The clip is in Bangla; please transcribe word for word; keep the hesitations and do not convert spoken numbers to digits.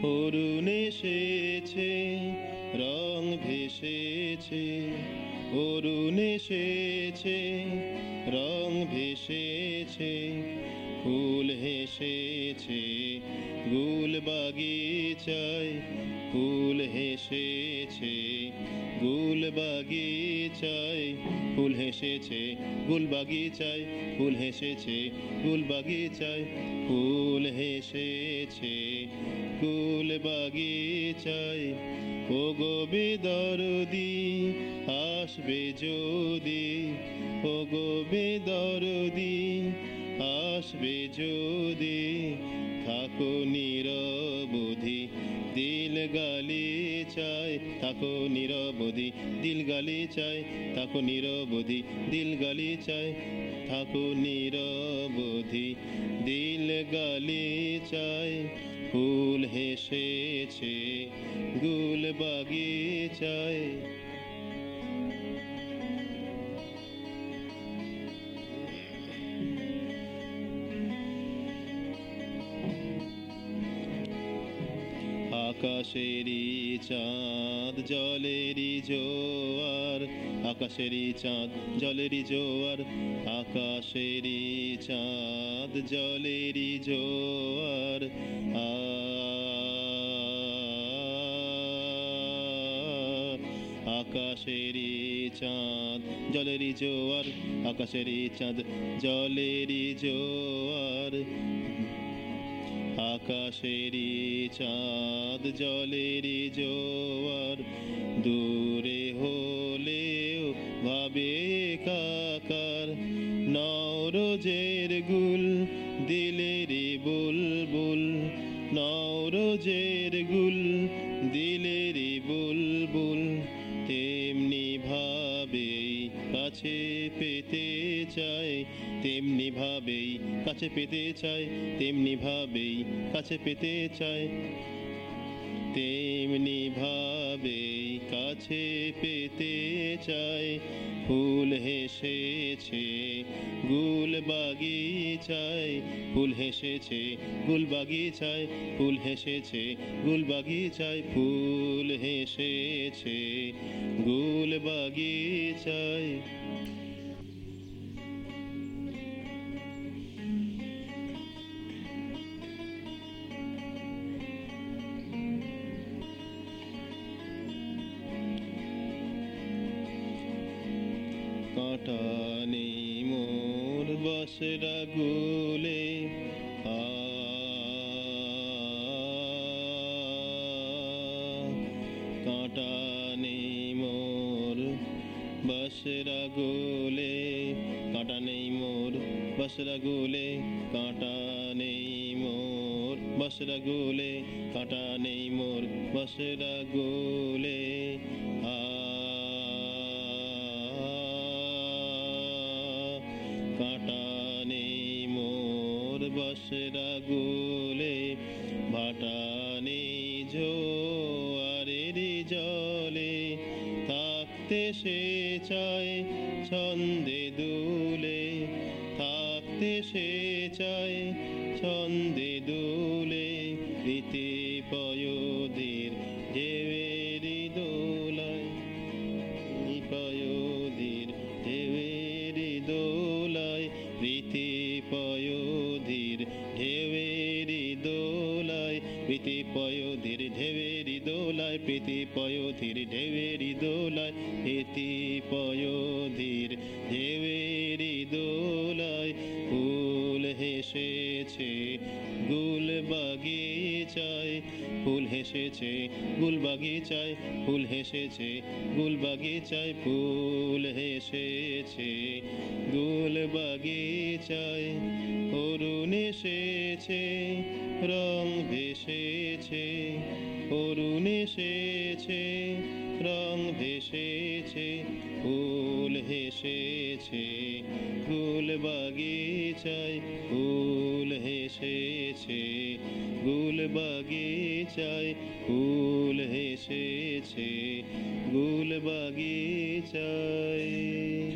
অরুণ এসেছে রং ভেসেছে, অরুণ এসেছে রং ভেসেছে, ফুল হেসেছে গুল বাগিচায়, ফুল হেসেছে গুল বাগিচায়, ফুল হেসেছে গুল বাগিচায়, ফুল হেসেছে গুল বাগিচায়, ফুল হেসেছে গুল বাগিচায়। ও গো বেদরদি আসবে যদি, ও গো বেদরদি আসবে যদি, থাকো নিরবধি দিল গালিচায়, থাকো নিরবধি দিল গালিচায়, থাকো নিরবধি দিল গালিচায়, থাকো নিরবধি দিল গালিচায়। ফুল হেসেছে গুল বাগিচায়। আকাশেরই চাঁদ জলেরই জোয়ার, আকাশেরই চাঁদ জলেরই জোয়ার, আকাশেরই চাঁদ জলেরই জোয়ার। আকাশেরই চাঁদ জলেরই জোয়ার, আকাশেরই চাঁদ জলেরই জোয়ার, আকাশেরই চাঁদ জলেরই জোয়ার। দূরে হলেও ভাবে কাকার, নওরোজের গুল দিলেরই বুলবুল, নওরোজের গুল দিলেরই বুলবুল। তেমনি ভাবেই কাছে পেতে চায়, তেমনি ভাবেই কাছে পেতে চায়, তেমনি ভাবেই কাছে পেতে চায়, তেমনি ভাবেই কাছে পেতে চায়। ফুল হেসেছে গুল বাগিচায়, ফুল হেসেছে গুল বাগিচায়, ফুল হেসেছে গুল বাগিচায়, ফুল হেসেছে গুল বাগিচায়। কাঁটা নেই মোর বসরা গুলে, আ কাঁটা নেই মোর বসরা গুলে, কাঁটা নেই মোর বসরা গুলে, কাঁটা নেই মোর বসরা গুলে, কাঁটা নেই মোর বসরা গুলে। আ কাঁটা নেই মোর বসরা গুলে, ভাটা নেই জোয়ারেরই জলে, থাকতে সে চায় ছন্দে দুলে, থাকতে সে চায় ছন্দে দুলে। রীতি পয়োধীর ঢেউয়েরই দোলায়, পয়োধীর ঢেউয়েরই দোলায়, রীতি পয়োধীর ঢেউয়েরই দোলায়, প্রীতি পয়োধীর ঢেউয়েরই দোলায়, প্রীতি পয়োধীর ঢেউয়েরই দোলায়, প্রীতি পয়োধীর ঢেউয়েরই দোলায়। ফুল হেসেছে গুল বাগিচায়, ফুল হেসেছে গুল বাগিচায়, ফুল হেসেছে গুল বাগিচায়, ফুল হেসেছে গুল বাগিচায়। অরুণ এসেছে রং ভেসেছে, অরুণ এসেছে রং ভেসেছে, ফুল হেসেছে গুল বাগিচায়, ফুল হেসেছে গুল বাগিচায়, ফুল হেসেছে গুল বাগিচায়।